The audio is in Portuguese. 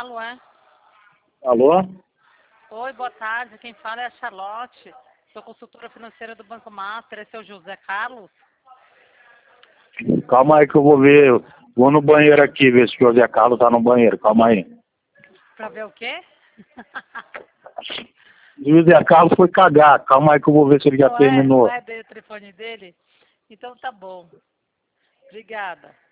Calo, é? Alô? Oi, boa tarde. Quem fala é a Charlotte. Sou consultora financeira do Banco Master. Esse é o José Carlos? Calma aí que eu vou ver. Vou no banheiro aqui, ver se o José Carlos tá no banheiro. Calma aí. Pra ver o quê? O José Carlos foi cagar. Calma aí que eu vou ver se ele já terminou. Não é dele o telefone dele? Então tá bom. Obrigada.